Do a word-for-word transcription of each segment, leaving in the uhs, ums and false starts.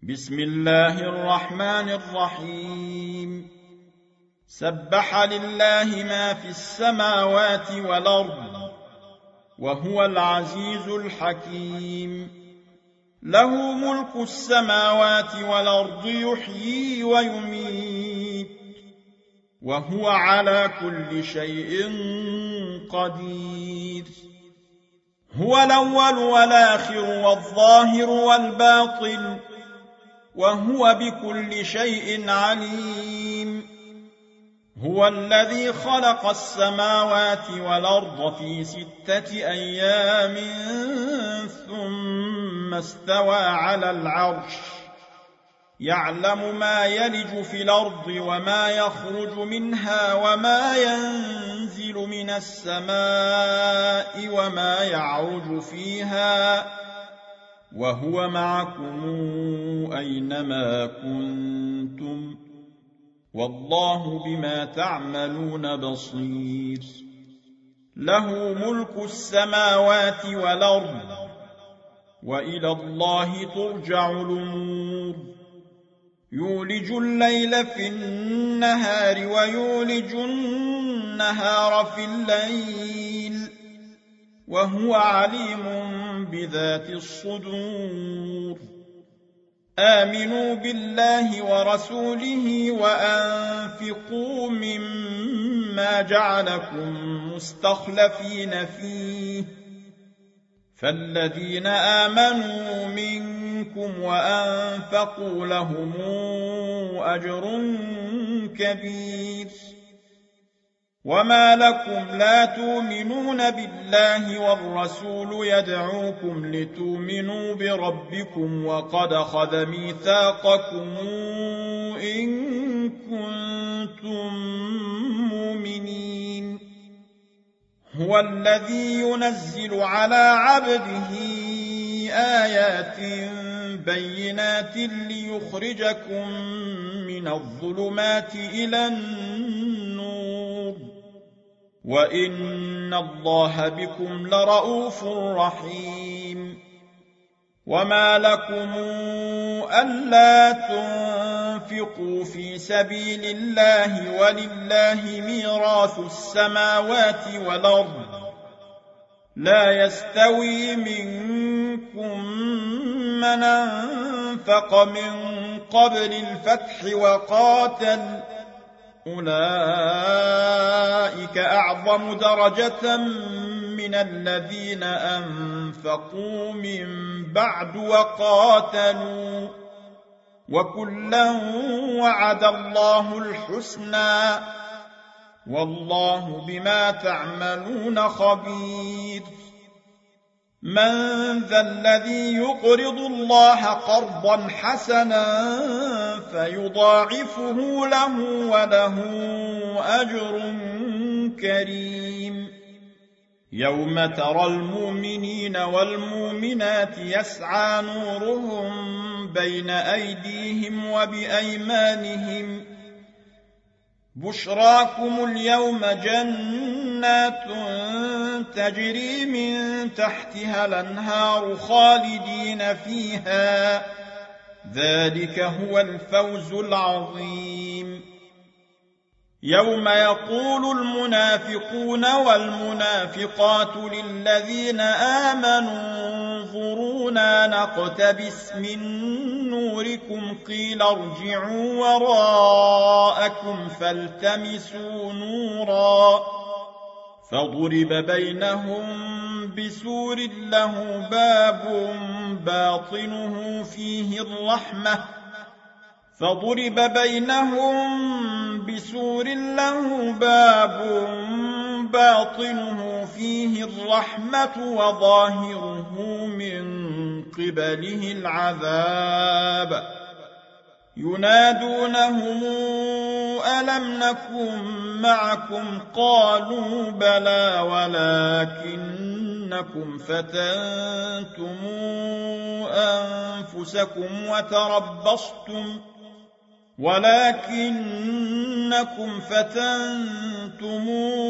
بسم الله الرحمن الرحيم سبح لله ما في السماوات والأرض وهو العزيز الحكيم له ملك السماوات والأرض يحيي ويميت وهو على كل شيء قدير هو الأول والآخر والظاهر والباطن وهو بكل شيء عليم هو الذي خلق السماوات والأرض في ستة أيام ثم استوى على العرش يعلم ما يلج في الأرض وما يخرج منها وما ينزل من السماء وما يعرج فيها وهو معكم أينما كنتم والله بما تعملون بصير له ملك السماوات والأرض وإلى الله ترجع الأمور يولج الليل في النهار ويولج النهار في الليل وهو عليم بذات الصدور آمنوا بالله ورسوله وأنفقوا مما جعلكم مستخلفين فيه فالذين آمنوا منكم وأنفقوا لهم أجر كبير وما لكم لا تؤمنون بالله والرسول يدعوكم لتؤمنوا بربكم وقد أخذ ميثاقكم إن كنتم مؤمنين هو الذي ينزل على عبده آيات بينات ليخرجكم من الظلمات إلى النور وإن الله بكم لرؤوف رحيم وما لكم ألا تنفقوا في سبيل الله ولله ميراث السماوات والأرض لا يستوي منكم من أنفق من قبل الفتح وقاتل أولئك أعظم درجة من الذين أنفقوا من بعد وقاتلوا وكلا وعد الله الحسنى والله بما تعملون خبير من ذا الذي يقرض الله قرضا حسنا فيضاعفه له وله أجر كريم يوم ترى المؤمنين والمؤمنات يسعى نورهم بين أيديهم وبأيمانهم بشراكم اليوم جنات تجري من تحتها الأنهار خالدين فيها ذلك هو الفوز العظيم يوم يقول المنافقون والمنافقات للذين آمنوا انظرونا نقتبس من نوركم قيل ارجعوا وراءكم فالتمسوا نورا فضرب بينهم بسور له باب باطنه فيه الرحمة فضرب بينهم بسور له باب باطنه فيه الرحمة وظاهره من قبله العذاب ينادونهم ألم نكن معكم قالوا بلى ولكنكم فتنتم أنفسكم وتربصتم ولكنكم فتنتم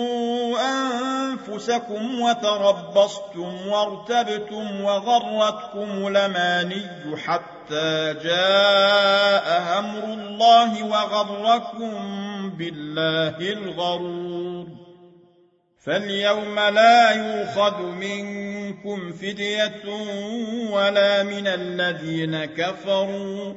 أنفسكم وتربصتم وارتبتم وغرتكم الأماني حتى جاء أمر الله وغركم بالله الغرور. فاليوم لا يؤخذ منكم فدية ولا من الذين كفروا،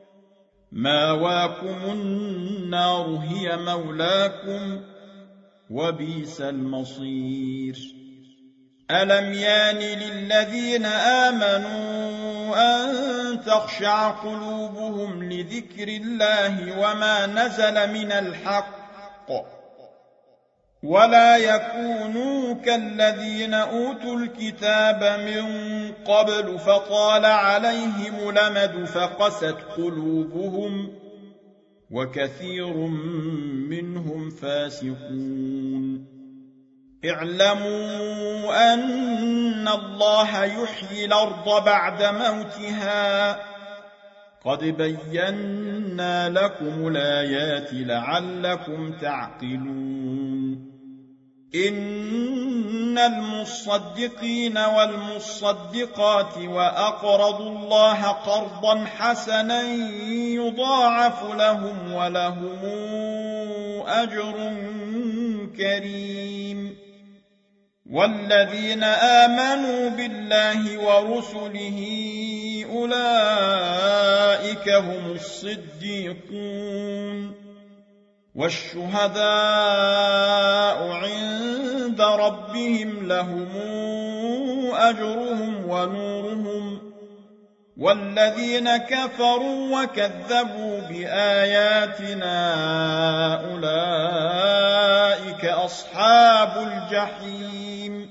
ماواكم النار هي مولاكم وبئس المصير. ألم يان للذين آمنوا أن تخشع قلوبهم لذكر الله وما نزل من الحق ولا يكونوا كالذين أوتوا الكتاب من قبل فطال عليهم الأمد فقست قلوبهم وكثير منهم فاسقون. اعلموا أن الله يحيي الأرض بعد موتها، قد بينا لكم الآيات لعلكم تعقلون. إن المصدقين والمصدقات وأقرضوا الله قرضا حسنا يضاعف لهم ولهم أجر كريم. والذين آمنوا بالله ورسله أولئك هم الصديقون والشهداء عند ربهم لهم أجرهم ونورهم. والذين كفروا وكذبوا بآياتنا أولئك أصحاب الجحيم.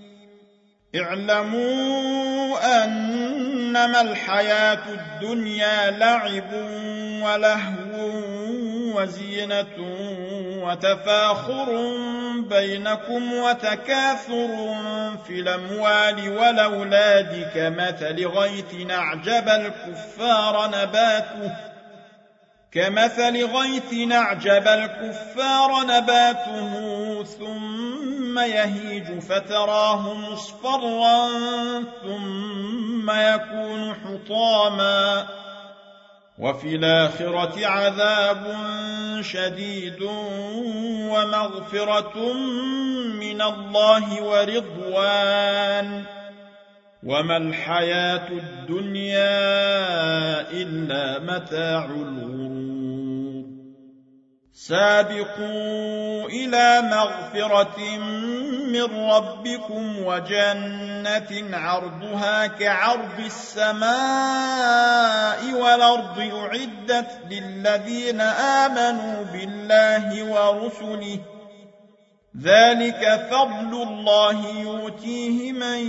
اعلموا أنما الحياة الدنيا لعب ولهو وزينة وتفاخر بينكم وتكاثر في الأموال والأولاد كمثل غيث أعجب الكفار نباته كمثل غيث أعجب الكفار نباته ثم يهيج فتراه مصفرا ثم يكون حطاما وفي الآخرة عذاب شديد ومغفرة من الله ورضوان وما الحياة الدنيا إلا متاع الغرور. سابقوا إلى مغفرة من ربكم وجنة عرضها كعرض السماء والأرض أعدت للذين آمنوا بالله ورسله ذلك فضل الله يؤتيه من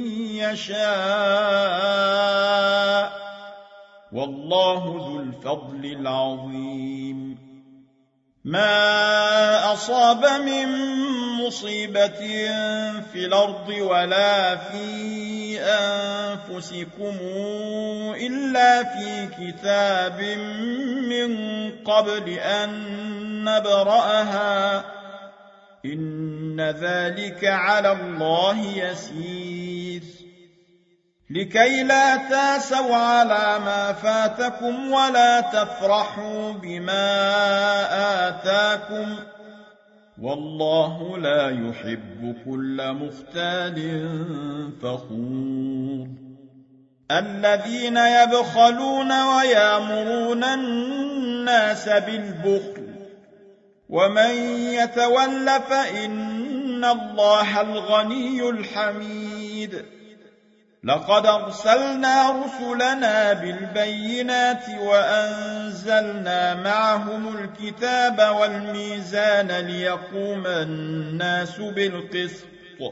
يشاء والله ذو الفضل العظيم. ما أصاب من مصيبة في الأرض ولا في أنفسكم إلا في كتاب من قبل أن نبرأها إن ذلك على الله يسير. لكي لا تاسوا على ما فاتكم ولا تفرحوا بما آتاكم والله لا يحب كل مختال فخور. الذين يبخلون ويأمرون الناس بالبخل ومن يتول فإن الله الغني الحميد. لقد أرسلنا رسلنا بالبينات وأنزلنا معهم الكتاب والميزان ليقوم الناس بالقسط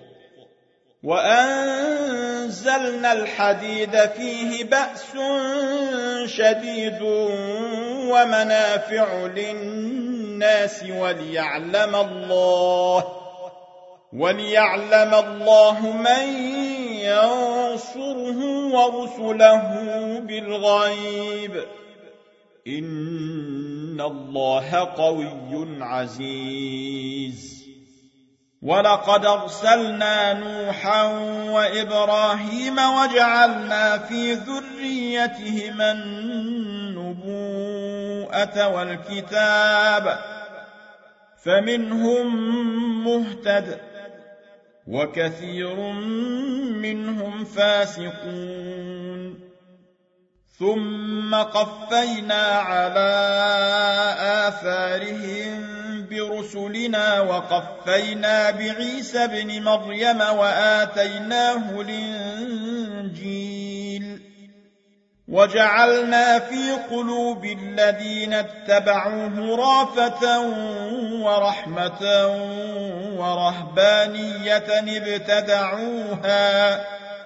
وأنزلنا الحديد فيه بأس شديد ومنافع للناس وليعلم الله وليعلم الله من ينصره ورسله بالغيب إن الله قوي عزيز ولقد أرسلنا نوحا وإبراهيم وجعلنا في ذريتهما النبوءة والكتاب فمنهم مهتد وكثير منهم فاسقون ثم قفينا على آثارهم برسلنا وقفينا بعيسى ابن مريم وآتيناه الإنجيل وجعلنا في قلوب الذين اتبعوه رأفة ورحمة ورهبانية ابتدعوها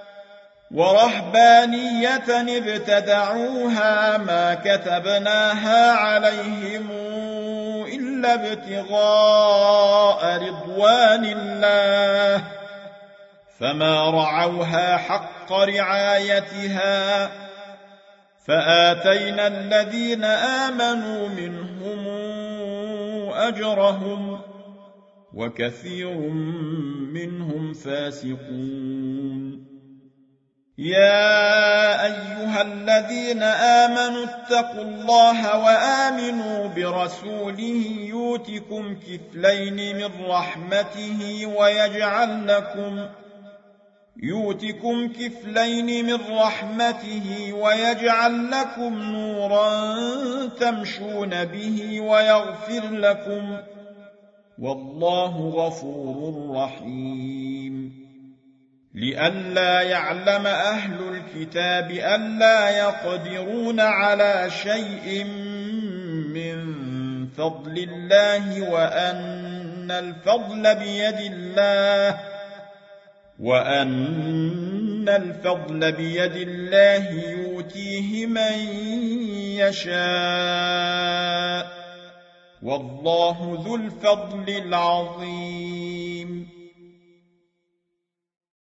ورهبانية ابتدعوها ما كتبناها عليهم إلا ابتغاء رضوان الله فما رعوها حق رعايتها فآتينا الذين آمنوا منهم أجرهم وكثير منهم فاسقون يا أيها الذين آمنوا اتقوا الله وآمنوا برسوله يؤتكم كفلين من رحمته ويجعل لكم يؤتكم كفلين من رحمته ويجعل لكم نورا تمشون به ويغفر لكم والله غفور رحيم لئلا يعلم أهل الكتاب ألا يقدرون على شيء من فضل الله وأن الفضل بيد الله وأن الفضل بيد الله يؤتيه من يشاء والله ذو الفضل العظيم